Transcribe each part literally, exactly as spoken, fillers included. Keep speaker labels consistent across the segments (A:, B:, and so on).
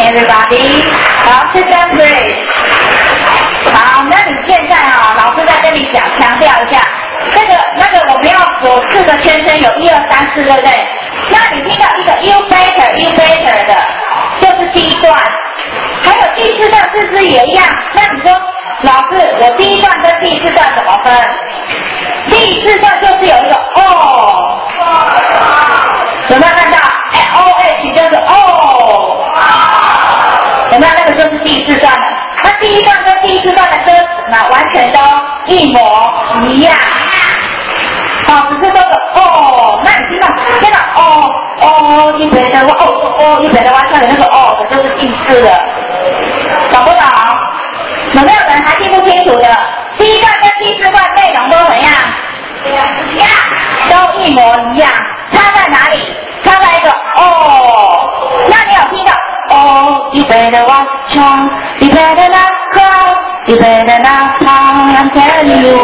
A: everybody. 好 ，sit down please. 好，那你现在啊，老师再跟你讲，强调一下，这个那个我们要有四个圈圈，有一二三四，对不对？那你听到一个 you better, you better 的，就是第一段。还有第四段是不是也一样？那你说，老师，我第一段跟第四段怎么分？第四段就是有一个 o， 有没有看到 ？o h 就是 o， 有没有？那个就是第四段的。那第一段跟第四段的歌词呢，完全都一模一样。好，只是都是哦，那你听到听到哦哦一北的话哦哦一北的话，下面那个哦的就是第四的，懂不懂？有没有人还听不清楚的？第一段跟第四段内容都怎样？一样，都一模一样，差在哪里？差在一个哦。那你有听到哦一北的watch on，一北的那cross，一北的那跑 ，I'm telling you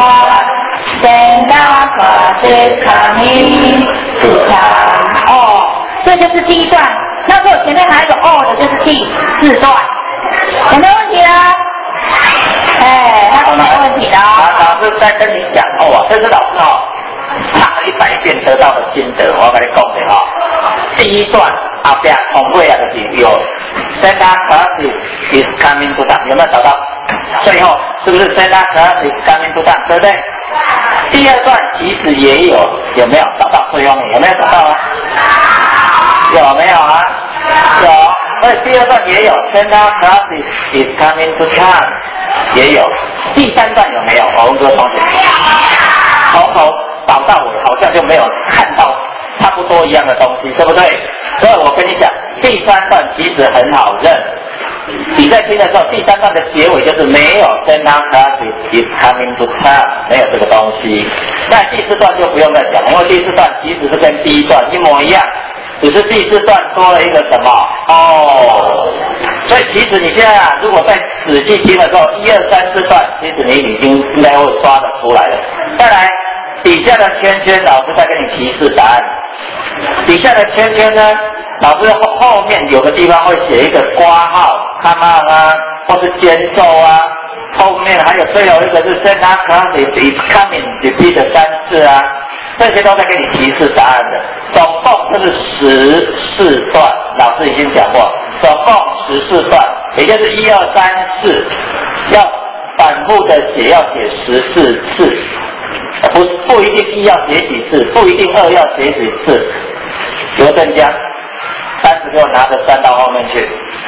A: what。Santa Claus is coming to town。哦，这就是第一段。那如果前面还有一个哦的，就是第四段。有没有问题啊？哎，那都没有问题的哦。
B: 老师在跟你讲哦，这是老师哦，唱了一百遍得到的心得，我跟你讲的哈、哦。第一段后边重复啊，就是有 Santa Claus is coming to town， 有没有找到？最后是不是 Santa Claus is coming to town， 对不对？第二段其实也有，有没有找到最后面？有没有找到啊？有没有啊？有，所以第二段也有 Santa Claus is coming to town， 也有。第三段有没有？我问各位同学，从头找到尾好像就没有看到差不多一样的东西，对不对？所以我跟你讲，第三段其实很好认。你在听的时候，第三段的结尾就是没有 Santa Claus is coming to town， 没有这个东西。那第四段就不用再讲了，因为第四段其实是跟第一段一模一样，只是第四段多了一个什么哦。所以其实你现在啊，如果在仔细听的时候，一二三四段，其实你已经应该会抓得出来了。再来，底下的圈圈，老师再给你提示答案。底下的圈圈呢？老师后后面有个地方会写一个括号 come on 啊，或是间奏啊，后面还有最后一个是 Santa Claus is coming repeat 三次啊，这些都在给你提示答案的。总共这是十四段，老师已经讲过，总共十四段，也就是一二三四，要反复的写，要写十四次，不不一定一要写几次，不一定二要写几次。刘振江。三十给我拿着三到后面去，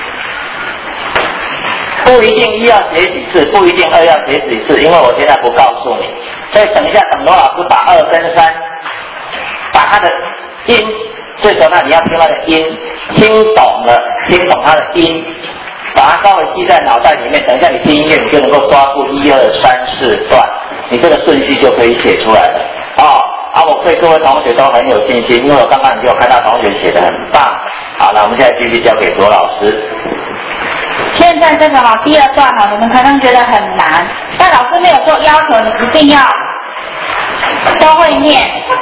B: 不一定一要写几次，不一定二要写几次，因为我现在不告诉你。所以等一下，等罗老师把二跟三，把他的音，最重要你要听他的音，听懂了，听懂他的音，把它稍微记在脑袋里面。等一下你听音乐，你就能够抓住一二三四段，你这个顺序就可以写出来了哦。啊，我对各位同学都很有信心，因为我刚刚已经有看到同学写得很棒。好，那我们现在继续交给罗老师。
A: 现在这个哈、哦、第二段哈、哦，你们可能觉得很难，但老师没有做要求，你一定要都会念。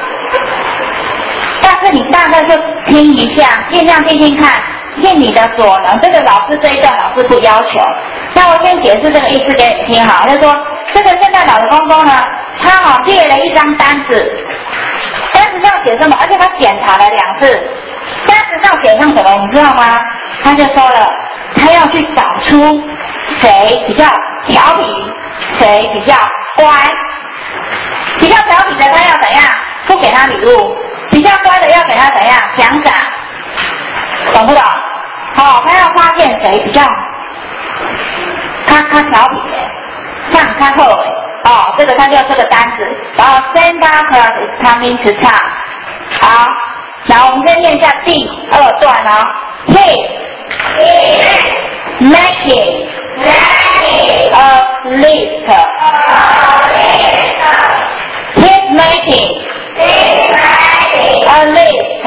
A: 但是你大概就听一下，尽量听听看，尽你的所能。这个老师这一段老师不要求。那我先解释这个意思给你听哈，他说这个圣诞老的公公呢，他哈、哦、列了一张单子，单子上写什么？而且他检查了两次。单子上写上什么你知道吗？他就说了，他要去找出谁比较调皮，谁比较乖。比较调皮的他要怎样？不给他礼物。比较乖的要给他怎样？奖赏。懂不懂？哦，他要发现谁比较他他调皮的，像他后尾哦，这个他就这个单子，然后 Santa Claus is coming to town。好。然后我们先念一下第二段哦。He making a list. He's making a list.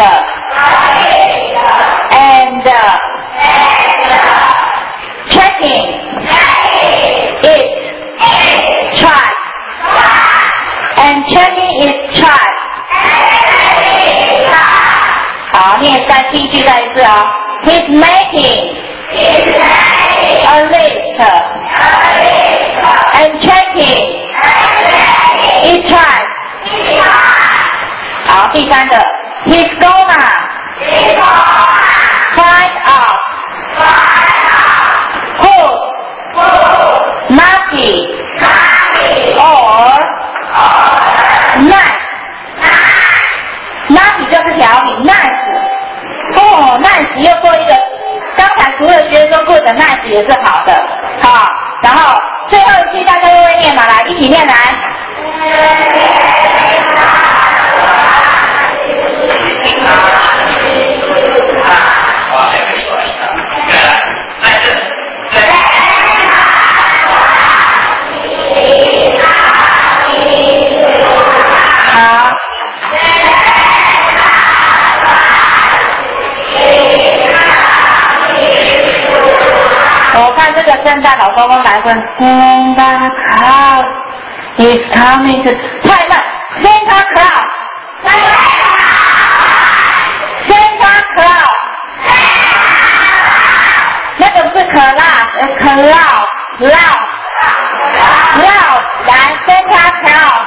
A: And checking its track. And checking its track.好，念三第一句再一次哦。He's making A list. And checking. Each time. 好，第三个 ，He's gonna find out who Marty or nice。Marty 就是调皮 ，nice。哦 ，nice 又做一个，刚才除了学说 good 的 nice 也是好的，好，然后最后一句大家都会念嘛，来一起念来。我看这个圣诞老公公来问 Santa Claus is coming to 太慢 Santa Claus Santa Claus 那个是可辣呃可辣辣辣来 Santa Claus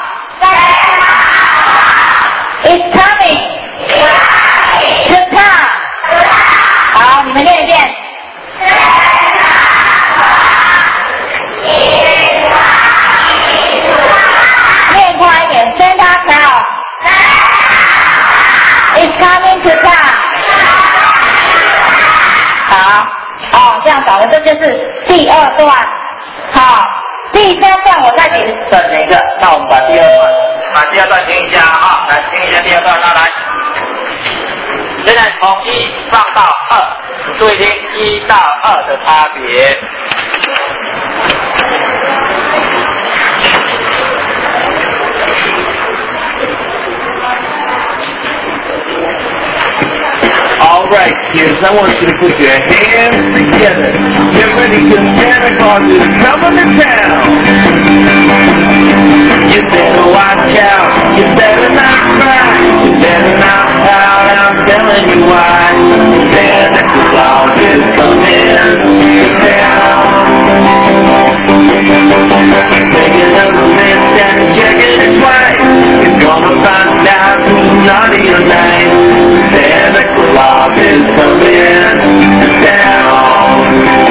A: is coming to town 好你们念一遍念快一点 Santa Claus is coming to town 好哦这样搞的这就是第二段好第三段我再给
B: 再听一个那我们把第二段把第二段听一下啊来听一下第二段那来现在从一放到二注意听一到二的差别
C: Alright, kids, I want you to put your hands together. Get ready because Santa Claus is coming to town. You better watch out. You better not cry. You better not pout. I'm telling you why. Santa Claus is coming to town. Taking up a list and checking it twice. He's gonna find out who's naughty or nice. Santa Claus is coming to town.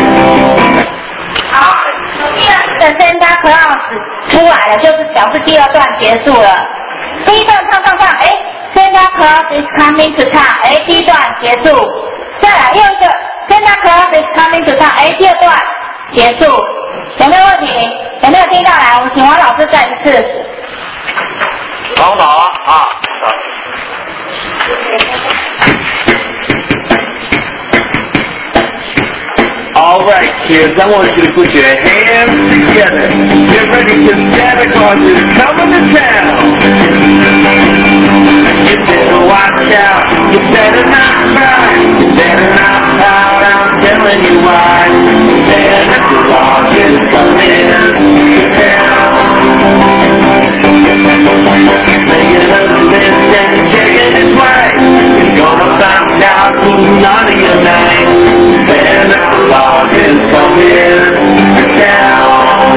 A: 好，第二次的 Santa Claus 出来了，就是表示第二段结束了。第一段唱唱唱，哎 ，Santa Claus is coming to town， 哎，第一段结束。再来又一个 Santa Claus is coming to town， 哎，第二段结束。有没有问题？有没有听到？来，我们请王老师再一次。
B: 从头啊。
C: Alright, kids, I want you to put your hands together. Get ready because Santa Claus is coming to town. You better watch out. You better not cry. You better not pout. I'm telling you why. Santa Claus is coming to town. Making up a list and checking it twice. He's gonna find out who's naughty or nice. Santa Claus is coming to town.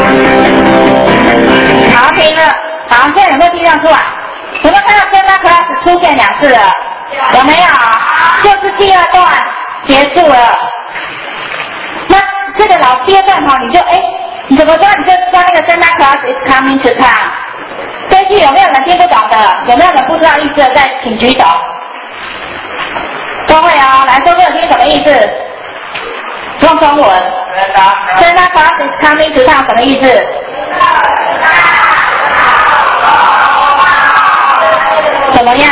A: 好，停了。好，现在有没有听到出来？有没有看到 Santa Claus 出现两次了？有没有？就是第二段结束了。那这个老第二段哈，你就哎，你怎么说？你就知道那个 Santa Claus is coming to town。这句有没有人听不懂的？有没有人不知道意思的？再请举手。都会哦，来说说听什么意思？用中文。Santa Claus is coming to town 什么意思？怎么样？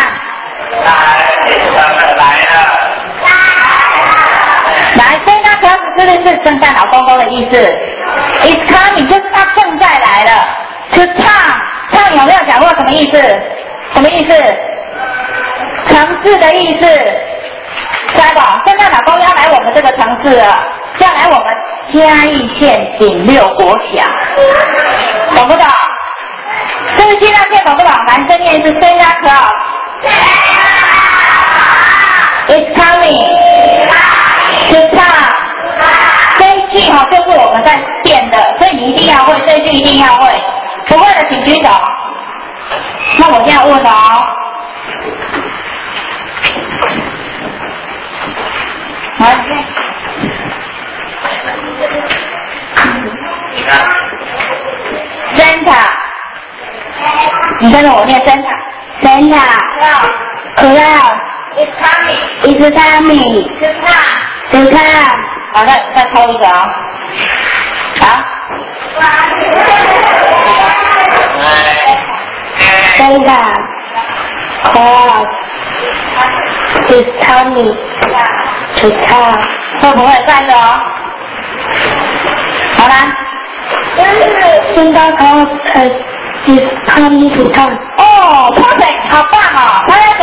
A: 来 ，Santa Claus 是不是圣诞老公公的意思 ？Is coming 就是他正在来了。To town，town 有没有讲过什么意思？什么意思？城市的意思。来吧，圣诞老公要来我们这个城市了，要来我们嘉义县顶六国小，懂不懂？这是现在听懂不懂？男生念是 Santa Claus is coming to town。 们在变的，所以你一定要会，这一句一定要会。不会的请举手。那我现在问哦。来，Santa， 你跟着我念 Santa。Santa。Cloud。It's coming。It's coming。To come。To come。好，再再抽一个啊、哦。好。Santa。Cloud。It's coming。To come。会不会再一个哦？好啦。Santa Claus is coming to town。哦 ，perfect， 好棒哦！拍拍手。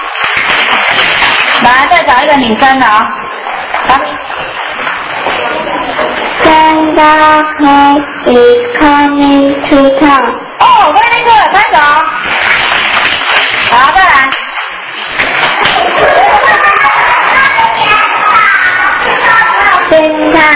A: 来，再找一个女生哦。好。Santa Claus is coming to town。哦 ，very good， 拍手。好，再来。Santa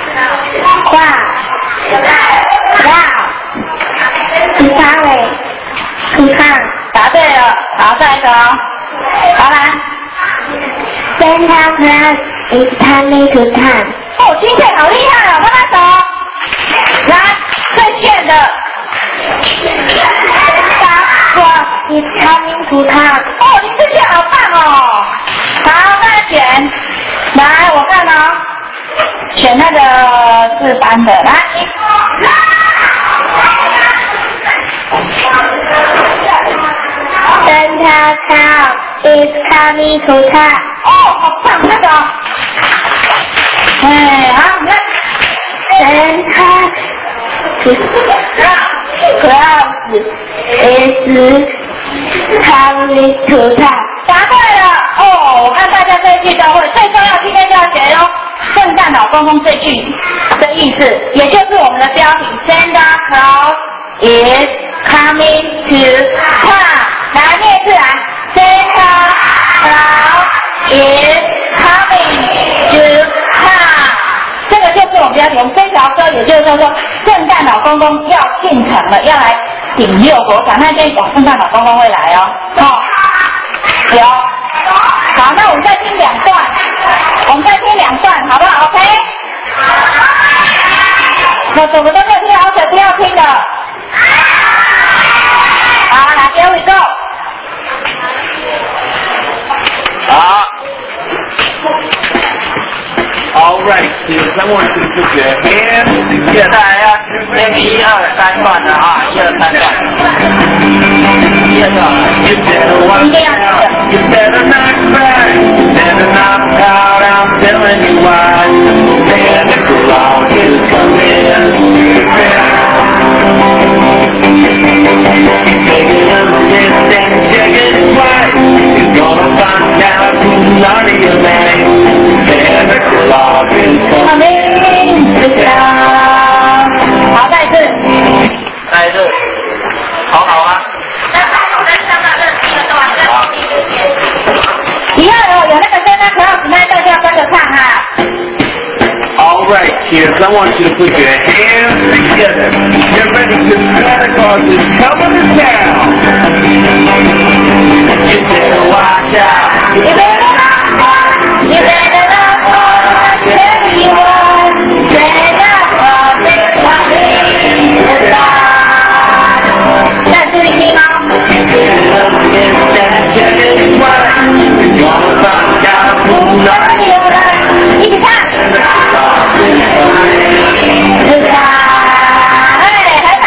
A: Claus。To come。答对了，好，再一个哦。好来。Santa Claus is coming to town。哦，今天好厉害哦，拍拍手。来，最炫的。Santa Claus is coming to town。哦，你这炫好棒哦。好，再选。来，我看哦。选那个四班的，来。Santa Claus is coming to town。哦，好棒，那个。哎，好，你看。Santa Claus is coming to town。答对了。哦，我看大家这一句都会，最重要今天就要学哟。圣诞老公公这句的意思，也就是我们的标题 Santa Claus is coming to town。来，念一次来 ，Santa Claus is coming to town。这个就是我们标题，我们这条歌也就是说，圣诞老公公要进城了，要来顶六国场。那这一种圣诞老公公会来哦，哦，有。好，那我们再听两段，我们再听两段，好不好 ？OK。我什么都没有听，而且不要听的。好，来 ，Here we go。
B: 好。
C: All right, kids, I want you to put your hands together.
B: 再来要那个一二三段的啊，一二三段。一二段。
C: You better watch out. You better not cry. Better not pout. I'm telling you why. Santa Claus is coming to town. Taking a list and checking it twice. You're gonna find out who's naughty or nice. Santa Claus is coming to town.
A: 好，再一次。
B: 再一次。好好啊。
A: 一样的，有那个 Santa Claus 那一段就要跟着唱哈。
C: All right, kids, I want you to put your hands together. Get ready, because Santa Claus is coming to town. You better watch out.
A: You better not fall. You better not fall. Tell you what, Santa Claus is coming to town. 再注意听哦。一起唱。是他，哎，很好。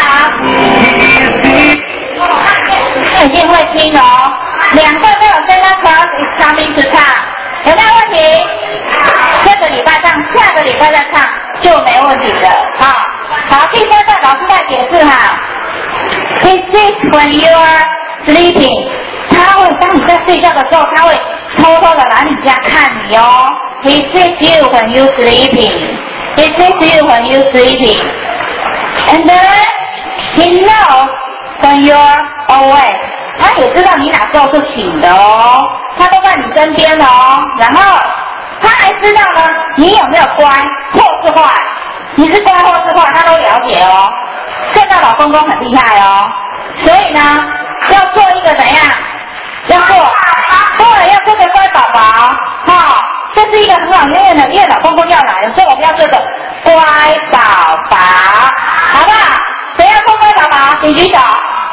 A: 你一定会听哦。两个都有 Santa Claus is coming to town， 有没有问题？这个礼拜唱，下个礼拜再唱就没问题了。好，好，第三段老师再解释哈。He sees when you are sleeping， 他会当你在睡觉的时候，他会偷偷的来你家看你哦。He sees you when you sleeping。He sees you when you sleeping, and then he knows when you're awake. 他也知道你哪时候是醒的哦，他都在你身边哦。然后他还知道呢，你有没有乖或是坏。 你是乖或是坏，他都了解哦。圣诞老公公很厉害哦，所以呢，要做一个怎样？要做，对，要做个乖宝宝，哈、哦，这是一个很好用的，因为老公公要来了，所以我们要做个乖宝宝，好不好？谁要做乖宝宝，请举手。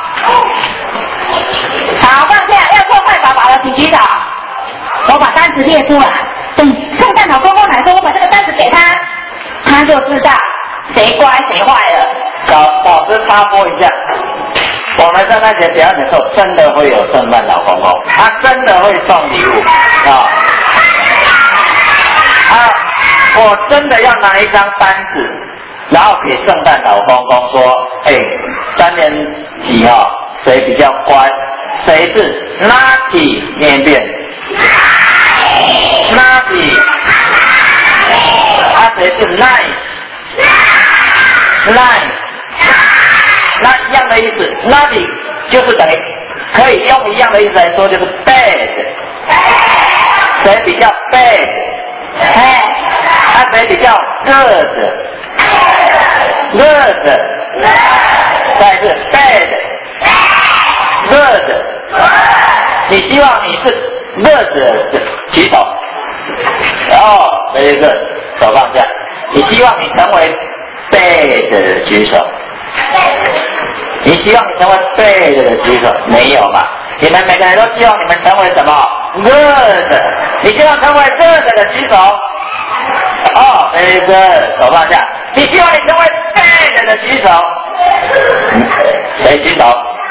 A: 好，放下，要做坏宝宝的，请举手。我把单子列出来，等圣诞老公公来的时候，我把这个单子给他，他就知道谁乖谁坏了。
B: 老老师插播一下，我们圣诞节表演的时候，真的会有圣诞老公公，他真的会送礼物啊！啊，我真的要拿一张单子，然后给圣诞老公公说，哎，三年级啊，谁比较乖？谁是 naughty？ 念一遍 naughty。啊，谁是 nice？nice。那一样的意思 ，naughty 就是等于可以用一样的意思来说，就是 bad。谁比较 bad？ 哎，啊谁比较 good？good， 再是 bad。good， 你希望你是 good 的举手，哦，very good，手放下。你希望你成为 bad 的举手。你希望你成为 bad 的举手？没有嘛？你们每个人都希望你们成为什么 good？ 你希望成为 good 的举手？哦 ，very good， 手放下。你希望你成为 bad 的举手？谁举手？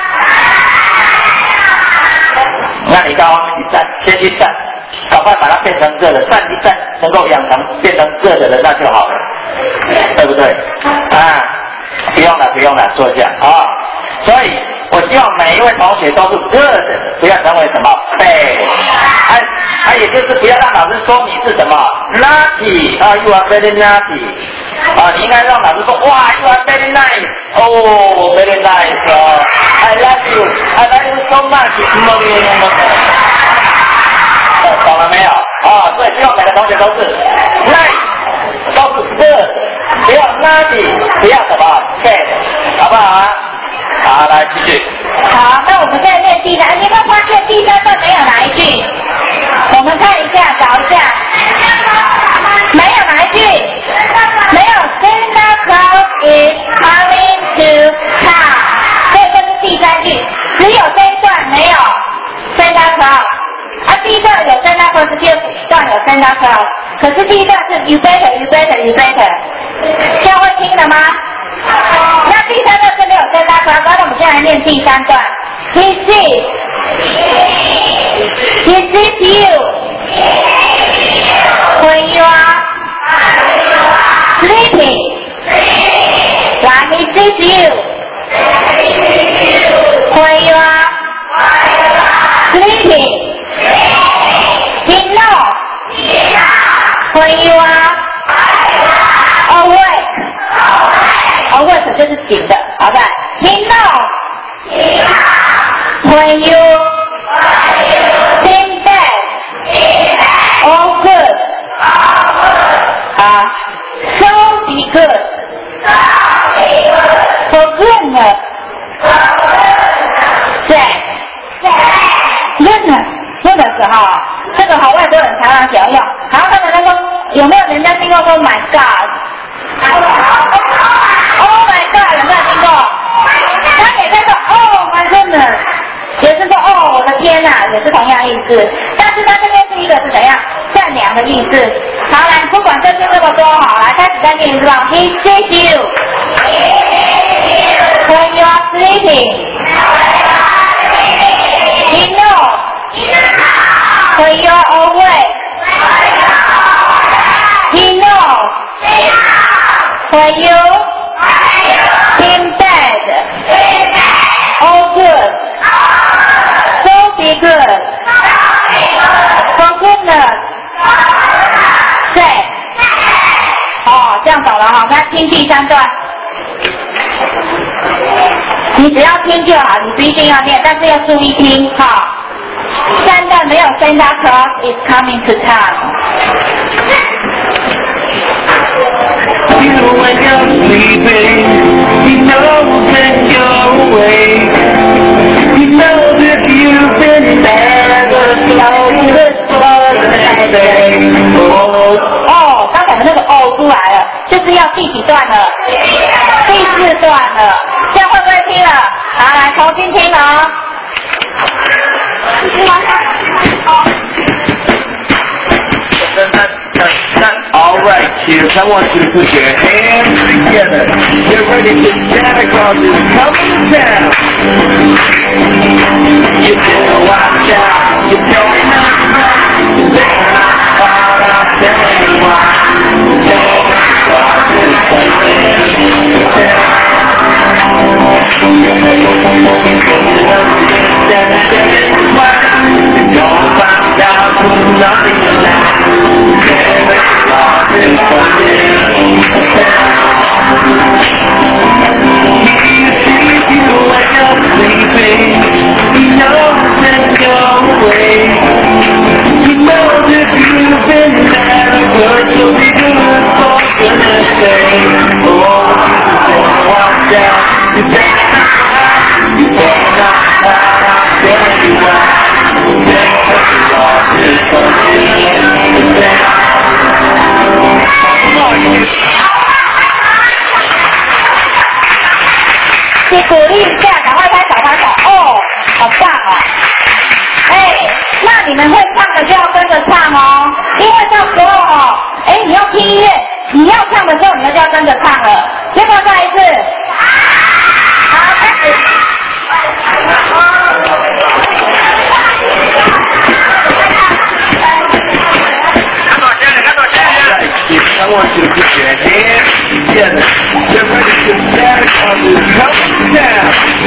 B: 那你刚刚去站，先去站，赶快把它变成 good 的，站一站，能够养成变成 good 的那就好了，对不对？啊。不用了，不用了，坐下啊！所以，我希望每一位同学都是 good， 不要成为什么 bad， 啊，啊，也就是不要让老师说你是什么 naughty 啊 ，you are very naughty， 啊，你应该让老师说哇 ，you are very nice， 哦 ，very nice， 哦 ，I love you，I love you so much， 懂了没有？啊，所以希望每个同学都是 nice， 都是 good。不要 naughty， 不要什么 bad， 好不好啊？好，来继续。
A: 好，那我们再念第三，你有没有发现第三段没有哪一句？我们看一下，找一下，没有哪一句？没有 Santa Claus is coming to town， 所以这是第三句，只有这一段没有 Santa Claus， 啊，第一段有 Santa Claus， 第二段有 Santa Claus， 可是第一段是 you better you better you better。这样会听了吗？那第三段是没有跟大家，那我们现在来念第三段。He sees, he sees you when you are sleeping. Like he sees you when you are sleeping. He knows when you are.Awake 就是醒的，好的。He knows when you think bad or good， 啊 ，so be good for goodness sake goodness goodness 哈，这个好外国人常常喜欢用。好，他们说有没有人家听过说 My God？Oh my God， 有没有听过？他也在说 Oh my goodness， 也是说哦我的天哪，也是同样意思。但是他这边是一个是怎样善良的意思。好，来，不管这些这么多，好，来开始再念一次吧。He sees you when you are sleeping. He knows when you are awake. He knows when you think bad or good, so be good for goodness sake。哦，这样懂了哈，我们来听第三段。你只要听就好，你不一定要念，但是要注意听哈。三段没有 Santa Claus is coming to town。
C: you when you're sleeping. He knows that you're awake. He knows if you've been never slowly this was anything. Oh,
A: 哦，刚才的那个哦出来了，就是要第几段了？第四段了，这样会不会听了？好，来重新听哦。是吗？哦。
C: All right, kids, I want you to put your hands together. Get ready for Santa Claus is coming to town. You better watch out. You better not run. You better not fall out. Tell anyone. Santa Claus is coming to town. You're gonna find out who's naughty or not. He sees you when you're sleeping. He knows that you're awake. He knows if you've been bad, but you'll be good for goodness sake. Oh, you better watch out. You better not cry. You better not cry. I'll tell you why. Santa Claus is coming to town.
A: 你鼓励一下，赶快拍手拍手哦，好棒哦！哎，那你们会唱的就要跟着唱哦，因为到时候哦，哎，你要听音乐，你要唱的时候，你们就要跟着唱了。要不要再一次？好，开始。
C: I want you to put your hands together. Get ready for Santa Claus is coming to town.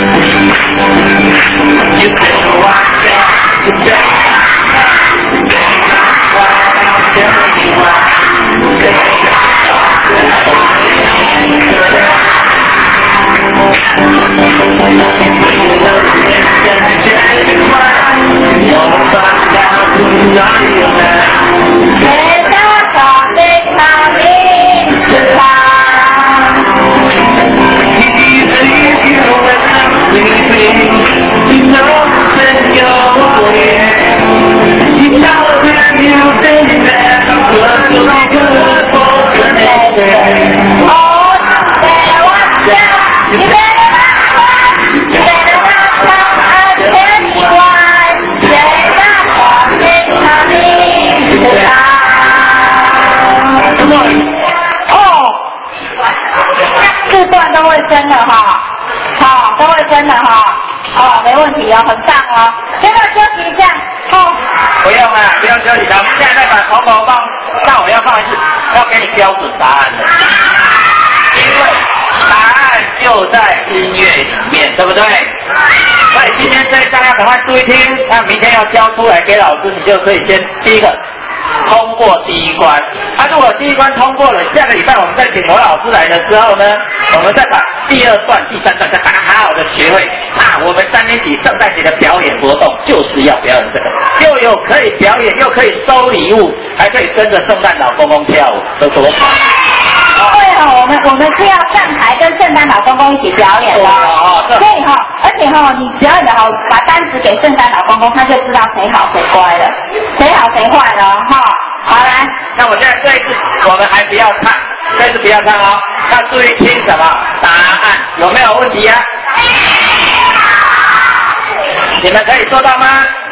C: You better watch out. You better not cry. You better not cry. I'll tell you why. Santa Claus is coming to town. You're gonna find out who's naughty or not.
A: Santa Claus is coming to town.
C: He sees you when you're sleeping. He knows that you're awake. He knows that you've been bad, but you'll be good for the next day.
A: Oh, you better watch out. You better not cry. You better not cry. I'll tell you why. Santa Claus is coming to town. 哦，四段都会升的哈，好，都会升的哈，哦，没问题哦，很棒哦。要不要休息一下？哦，
B: 不用啊，不用休息的。我们现在再把头头放，但我要放一次，要给你标准答案的，因为答案就在音乐里面，对不对？所以今天这一章要赶快注意听，那明天要交出来给老师，你就可以先第一个通过第一关。啊，如果第一关通过了，下个礼拜我们再请罗老师来的时候呢，我们再把第二段、第三段再把它好好的学会。啊，我们三年级圣诞节的表演活动就是要表演这个，又有可以表演，又可以收礼物，还可以跟着圣诞老公公跳舞，这多好！
A: 对哦，我们我们是要上台跟圣诞老公公一起表演的，所以哈，而且哈，你表演的好，把单子给圣诞老公公，他就知道谁好谁乖了，谁好谁坏了哈。好来，
B: 那我现在这一次我们还不要唱，这次不要唱哦，要注意听什么答案，有没有问题呀、啊？你们可以做到吗？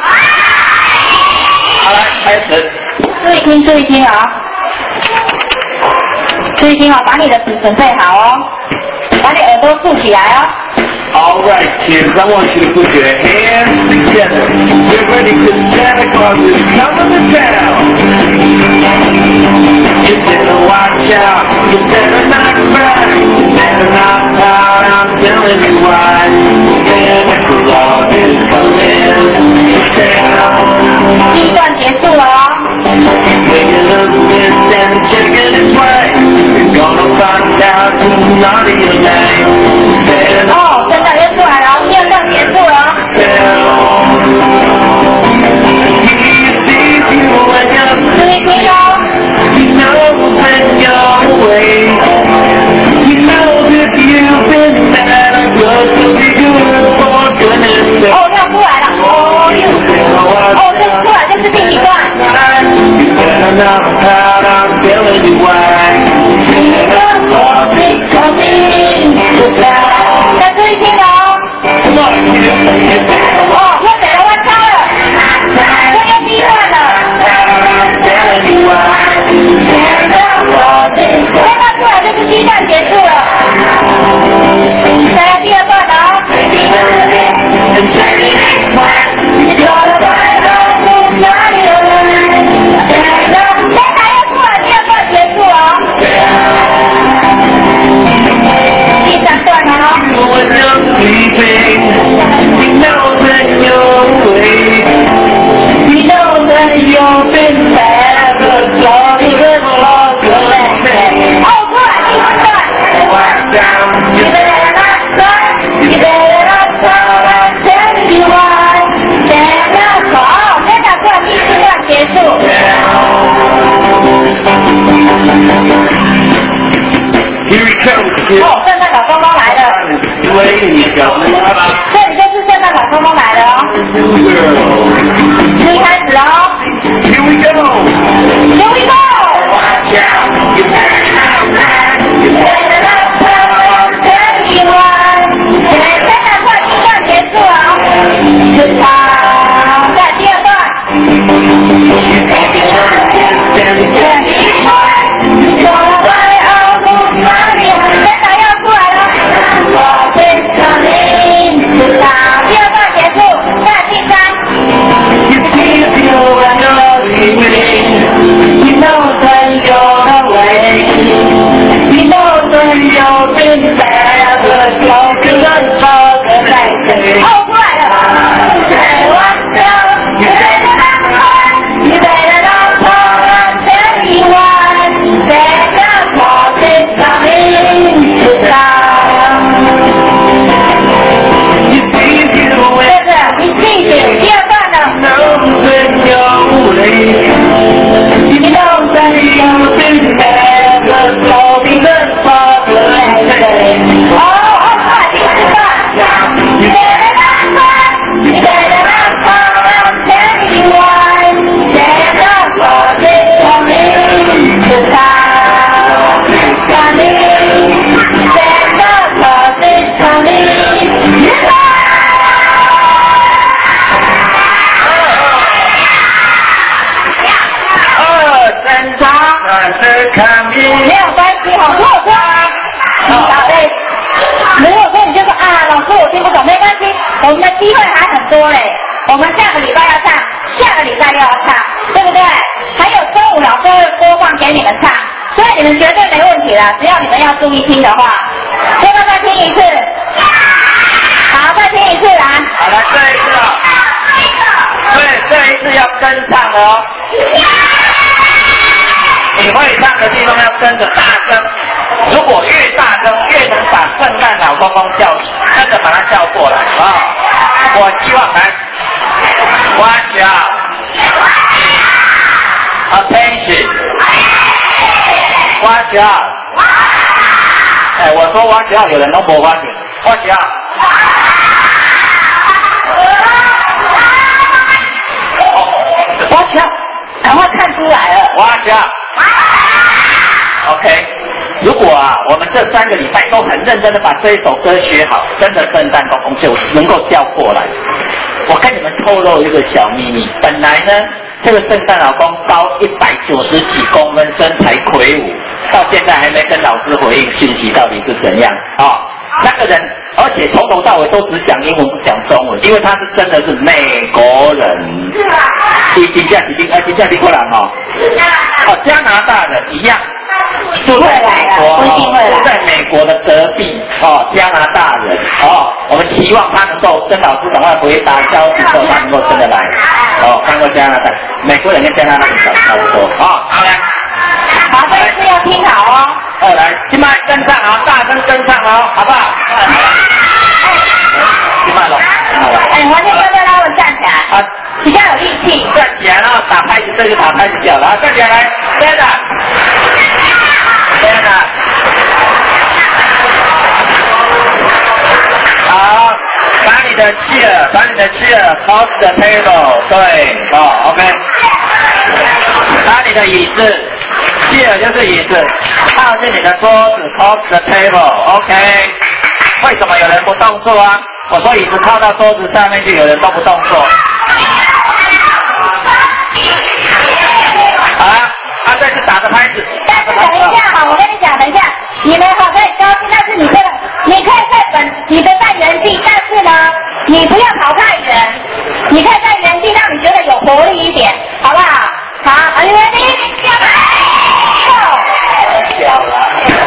B: 好来，开始。
A: 注意听，注意听啊、哦，注意听哦，把你的纸准备好哦，把你耳朵竖起来哦。
C: All right, kids, I want you to put your hands together. Get ready for Santa Claus is coming to town. You better watch out. You better not cry. You better not pout. I'm telling you why. Santa Claus is coming to town.
A: 第一段结束了哦。
C: Waking up with and checking his right. You're gonna find out who's naughty or nice.
A: 哦，真的又出来了，第二段结束了。注意听哦。 是第几段？ 再注意听哦。哦，又给了弯刀了，这又第一段了。再到出来就是第一段结束了。再来第二段哦。哦，圣诞老公公来了。这里就是圣诞老公公来了哦。一开始哦。Here we go. Here we go. Watch out. You better not run. You better not run. Everyone. 圣诞快第一段结束了。就好，再第二段。没有关系哈，如果说，宝贝，如果说你就说啊，老师我听不懂，没关系，我们的机会还很多嘞，我们下个礼拜要唱，下个礼拜又要唱，对不对？还有中午老师会播放给你们唱，所以你们绝对没问题啦，只要你们要注意听的话，要不要再听一次？好，再听一次来。
B: 好，来这一次哦。对，这一次要跟唱哦。你会唱的地方要跟着大声，如果越大声越能把圣诞老公公叫，跟着把他叫过来啊、哦！我希望来 ，watch out，attention，watch out。哎，我说 watch out，有人都不 watch out，watch out。watch out，
A: 赶快看出来了。
B: watch out。OK， 如果啊，我们这三个礼拜都很认真的把这一首歌学好，真的圣诞公公就能够叫过来。我跟你们透露一个小秘密，本来呢，这个圣诞老公高一百九十几公分，身材魁梧，到现在还没跟老师回应讯息到底是怎样啊、哦？那个人，而且从头到尾都只讲英文不讲中文，因为他是真的是美国人。是啊。已经这样，已经呃，已经你过来哦。哦，加拿大人一样。住在美国，哦，住在美国的隔壁哦，加拿大人哦，我们期望他能够跟老师赶快回答消息，之后他能够真的来哦，看过加拿大，美国人跟加拿大人差差不多哦，好来，
A: 好，这一次要听好哦。
B: 二来，今麦跟唱啊，大声跟唱哦，好不好？今麦了，好了。
A: 哎，黄先生要让我站起来，啊，比较有力气。
B: 站起来，然后打拍子，这就打拍子叫了，啊，站起来来，站着。这样的，好，把你你的 chair， 把你的 chair cross the table， 对，哦 ，OK。把你的椅子 chair 就是椅子，靠近你的桌子 cross the table，OK。为什么有人不动作啊？我说椅子靠到桌子上面去，有人都不动作。好了，啊，再去打个拍子。
A: 但是等一下哈，我跟你讲，等一下，你们哈可以高兴，但是你这个，你可以在本，你的在原地，但是呢，你不要跑太远，你可以在原地，让你觉得有活力一点，好不好？好，are you ready？
B: 小了。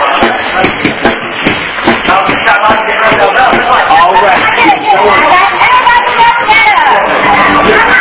B: 好，下班前面有没有？好的。
A: 来 ，everybody together。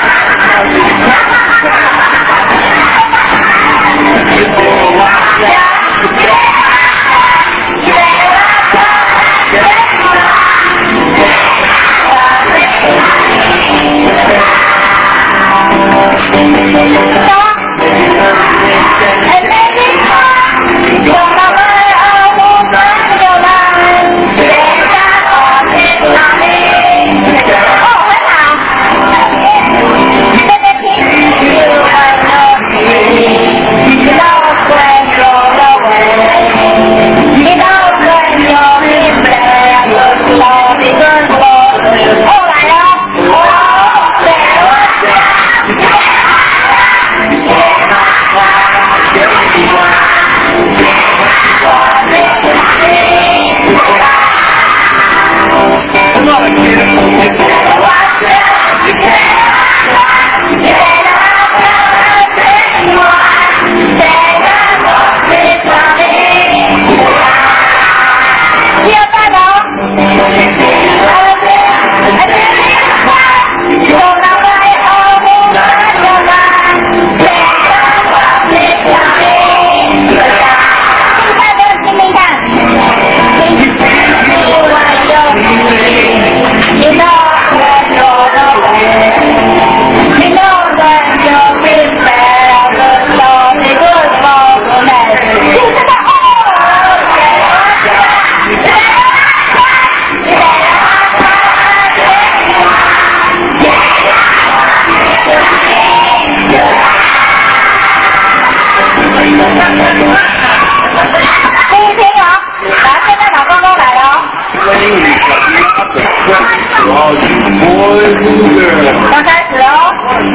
A: 刚开始哦。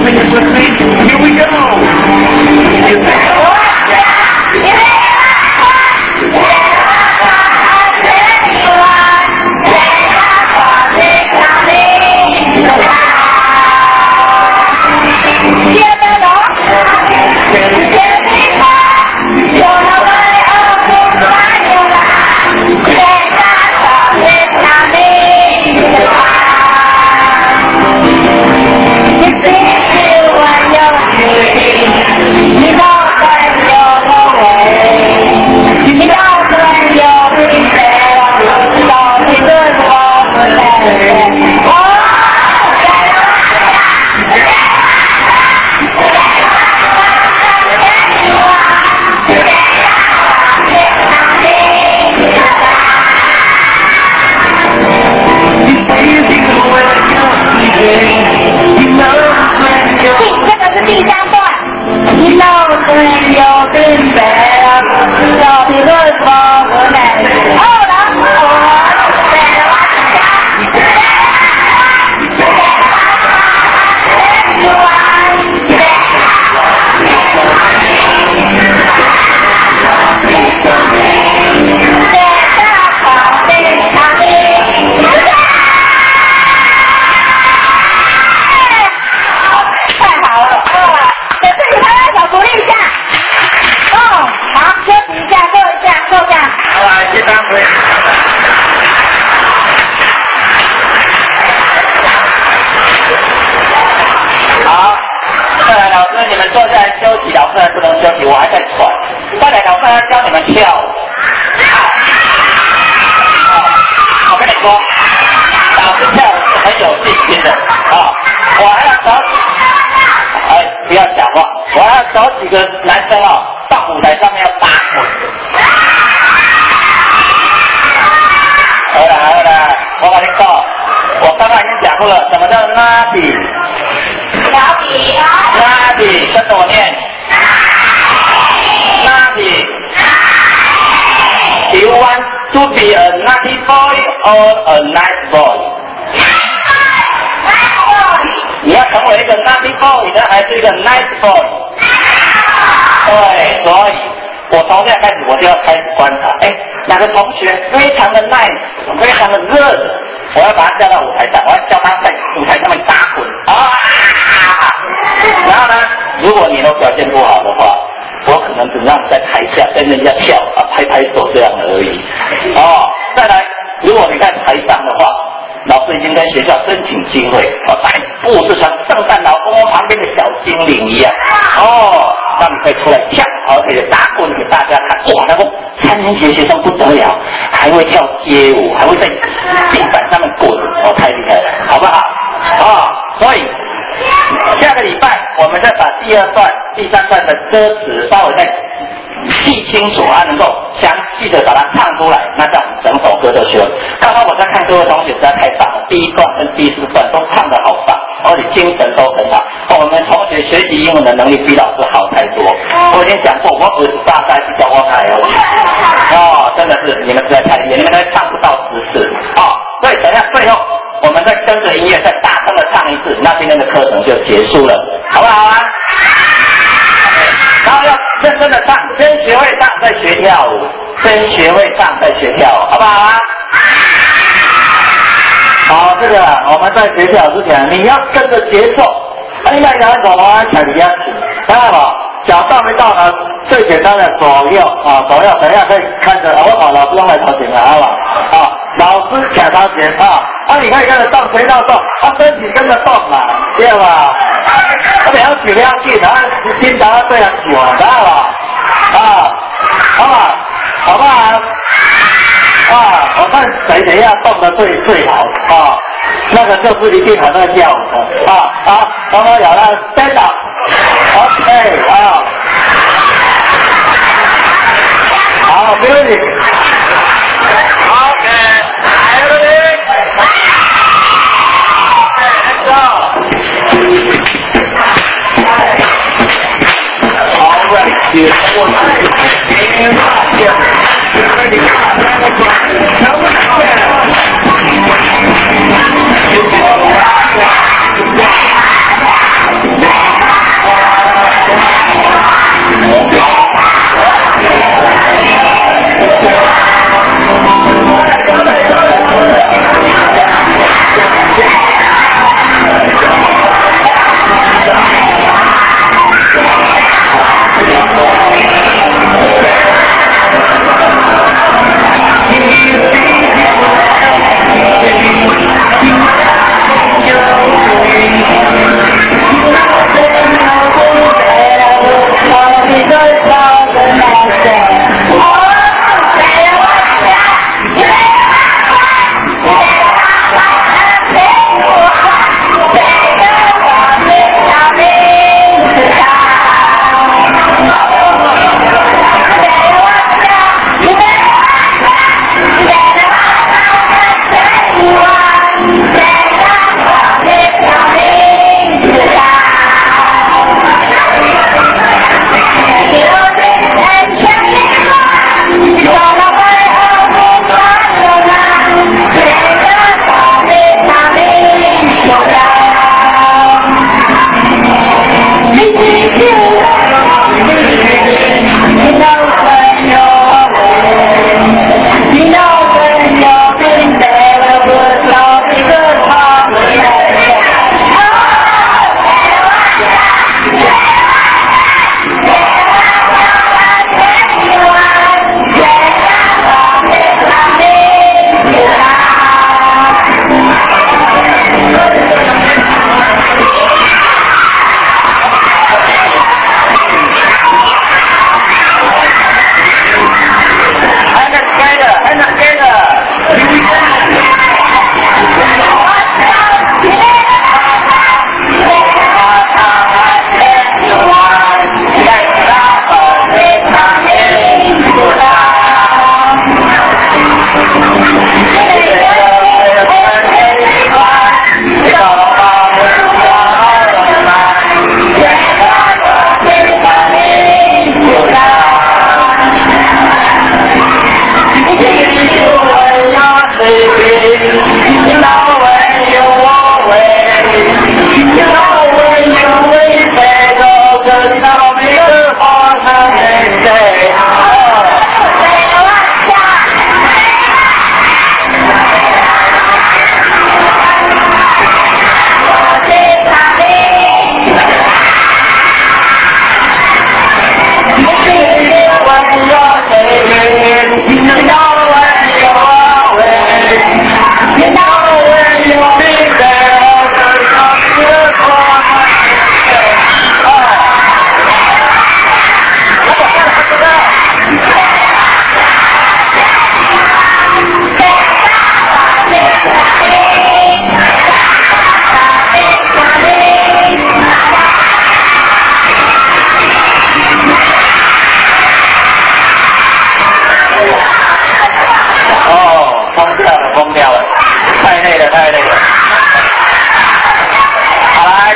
C: Here we go.
B: 不能休息，我还在喘。再来，老师要教你们跳舞。我跟你说，老师跳舞是很有信心的啊！我还要找，哎，不要讲话，我还要找几个男生啊，到舞台上面要打滚。好了好了，我跟你讲，我刚刚刚已经讲过了，什么叫 naughty？
A: naughty
B: naughty 跟着我念 naughty。Do you want to be a naughty boy or a nice boy？ 你要成为一个 naughty boy 呢，还是一个 nice boy？ 对，所以我从现在开始我就要开始观察，哎，哪个同学非常的 nice， 非常的热的，我要把他叫到舞台上，我要叫他在舞台上面打滚啊！然后呢，如果你都表现不好的话，我可能只让你在台下跟人家跳啊，拍拍手这样而已。哦，再来，如果你在台上的话，老师已经跟学校申请机会，哦，把你布置成圣诞老公公旁边的小精灵一样，哦，让你可以出来跳，而且打滚给大家看。哇，那个三年级的学生不得了，还会跳街舞，还会在地板上面滚，哦，太厉害了，好不好？啊、哦，所以下个礼拜我们再把第二段、第三段的歌词稍微再记清楚啊，能够详细的把它唱出来，那这样整首歌就学了。刚刚我在看各位同学实在太棒了，第一段跟第四段都唱得好棒，而且精神都很好。我们同学学习英文的能力比老师好太多。我已经讲过，我二十八岁是教我爱而已。哦，真的是你们实在太厉害，你们都唱不到十次。哦，所以等一下最后我们再跟着音乐再大声的唱一次，那今天的课程就结束了，好不好啊？然后要认真的唱，先学会唱，再学跳舞；先学会唱，再学跳舞，好不好啊？好，这个我们在学跳之前，你要跟着节奏。你那两个我踩你要起，当然了，脚到没到呢？最简单的左右啊，左右，等一下可以看着，我把老师用来头前了，好不好？啊，老师卡头前啊，啊，你可以跟着动，谁到动，啊，身体跟着动嘛，对吧？我们要举不要紧，然后经常要这样举啊，知道吧？啊，好吧，好不好？啊，我看谁等一下动的最最好啊，那个就是一定很会跳舞的啊。好，刚刚有了 stand up，OK 啊，好，没问题。OK， ready？ OK，let's go。别我太别发现，别你看那个转，能不能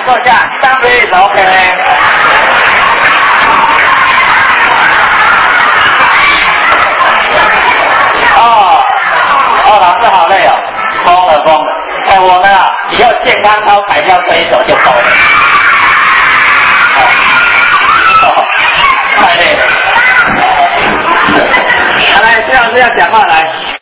B: 坐下，三 please OK。哦，哦，老师好累哦，疯了疯了。哎，我们啊，以后健康操彩票这一手就够了。哦，太累了。来，施老师要讲话来。